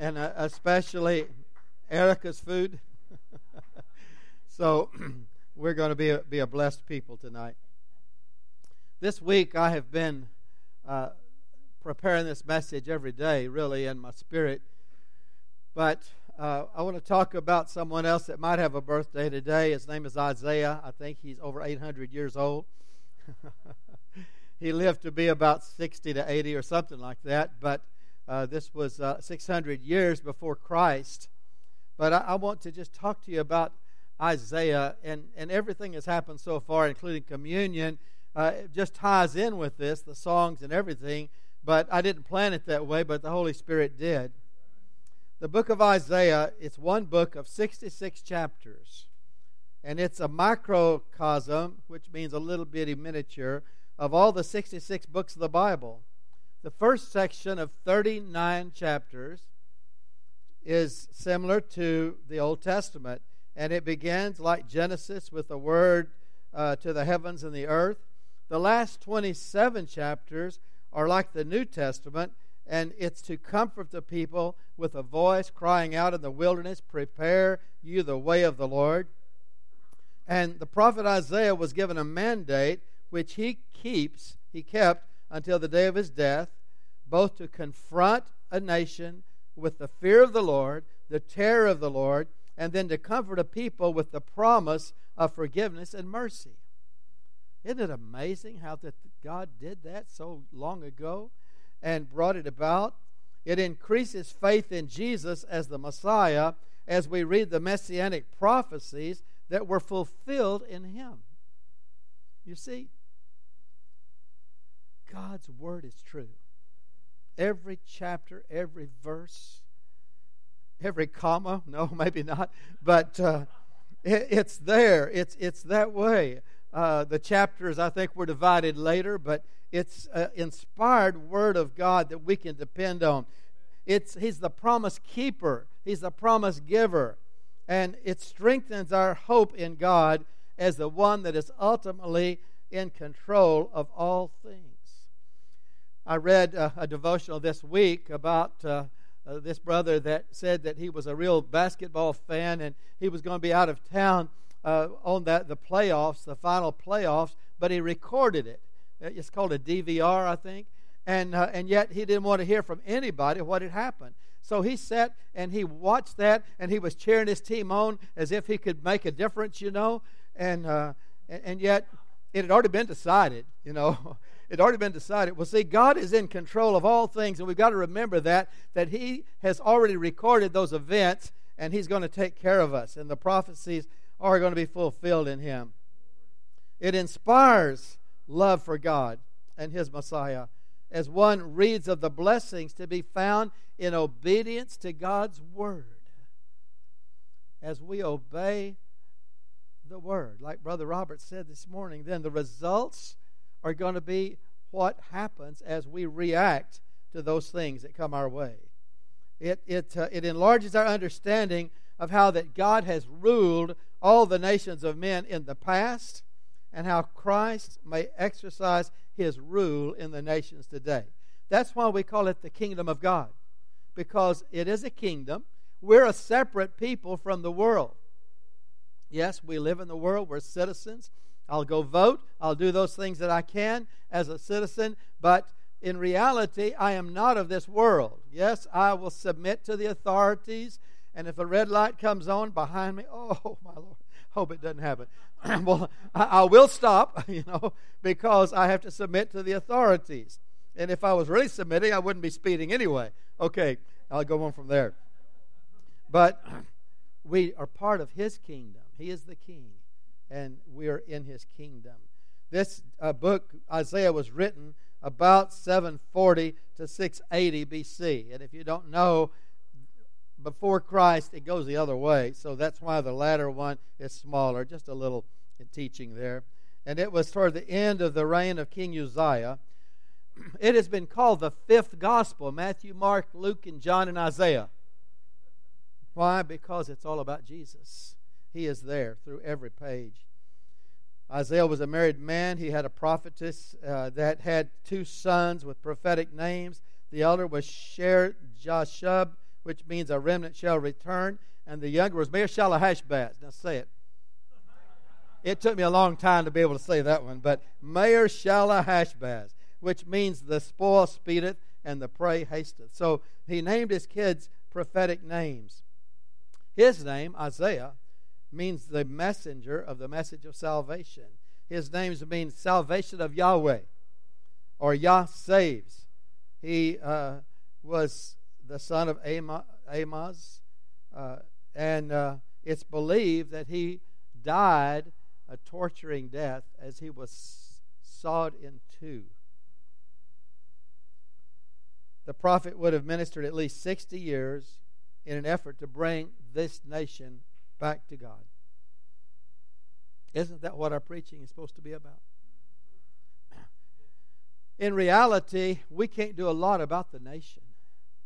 and especially Erica's food. So we're going to be a blessed people tonight. This week I have been preparing this message every day, really, in my spirit. But I want to talk about someone else that might have a birthday today. His name is Isaiah. I think he's over 800 years old. He lived to be about 60 to 80 or something like that. But this was 600 years before Christ. But I want to just talk to you about Isaiah, and everything that's happened so far, including communion, it just ties in with this, the songs and everything. But I didn't plan it that way, but the Holy Spirit did. The book of Isaiah, it's one book of 66 chapters. And it's a microcosm, which means a little bitty miniature, of all the 66 books of the Bible. The first section of 39 chapters is similar to the Old Testament. And it begins like Genesis with the word to the heavens and the earth. The last 27 chapters are like the New Testament, and it's to comfort the people with a voice crying out in the wilderness, "Prepare you the way of the Lord." And the prophet Isaiah was given a mandate which he kept until the day of his death, both to confront a nation with the fear of the Lord, the terror of the Lord, and then to comfort a people with the promise of forgiveness and mercy. Isn't it amazing how that God did that so long ago and brought it about? It increases faith in Jesus as the Messiah as we read the messianic prophecies that were fulfilled in Him. You see, God's Word is true. Every chapter, every verse, every comma, no, maybe not, but it's there. It's that way. The chapters, I think, were divided later, but it's an inspired Word of God that we can depend on. He's the promise keeper. He's the promise giver. And it strengthens our hope in God as the one that is ultimately in control of all things. I read a devotional this week about this brother that said that he was a real basketball fan, and he was going to be out of town on the playoffs, the final playoffs, but he recorded it. It's called a DVR, I think, and yet he didn't want to hear from anybody what had happened. So he sat and he watched that, and he was cheering his team on as if he could make a difference, and yet it had already been decided, It had already been decided. Well, see, God is in control of all things, and we've got to remember that He has already recorded those events, and He's going to take care of us, and the prophecies are going to be fulfilled in Him. It inspires love for God and His Messiah as one reads of the blessings to be found in obedience to God's Word. As we obey the Word, like Brother Robert said this morning, then the results are going to be what happens as we react to those things that come our way. It enlarges our understanding of how that God has ruled all the nations of men in the past, and how Christ may exercise His rule in the nations today. That's why we call it the kingdom of God, because it is a kingdom. We're a separate people from the world. Yes, we live in the world. We're citizens. I'll go vote. I'll do those things that I can as a citizen, but in reality, I am not of this world. Yes, I will submit to the authorities, and if a red light comes on behind me, oh, my Lord, hope it doesn't happen. Well, I will stop, because I have to submit to the authorities. And if I was really submitting, I wouldn't be speeding anyway. Okay, I'll go on from there. But we are part of His kingdom. He is the king, and we are in His kingdom. This book, Isaiah, was written about 740 to 680 BC. And if you don't know, before Christ, it goes the other way. So that's why the latter one is smaller. Just a little teaching there. And it was toward the end of the reign of King Uzziah. It has been called the fifth gospel: Matthew, Mark, Luke, and John, and Isaiah. Why? Because it's all about Jesus. He is there through every page. Isaiah was a married man. He had a prophetess that had two sons with prophetic names. The elder was Shear-Jashub, which means a remnant shall return, and the younger was Maher-shalal-hash-baz. Now say it. It took me a long time to be able to say that one, but Maher-shalal-hash-baz, which means the spoil speedeth and the prey hasteth. So he named his kids prophetic names. His name, Isaiah, means the messenger of the message of salvation. His name means salvation of Yahweh, or Yah saves. He was the son of Amoz, and it's believed that he died a torturing death as he was sawed in two. The prophet would have ministered at least 60 years in an effort to bring this nation back to God. Isn't that what our preaching is supposed to be about? In reality, we can't do a lot about the nation.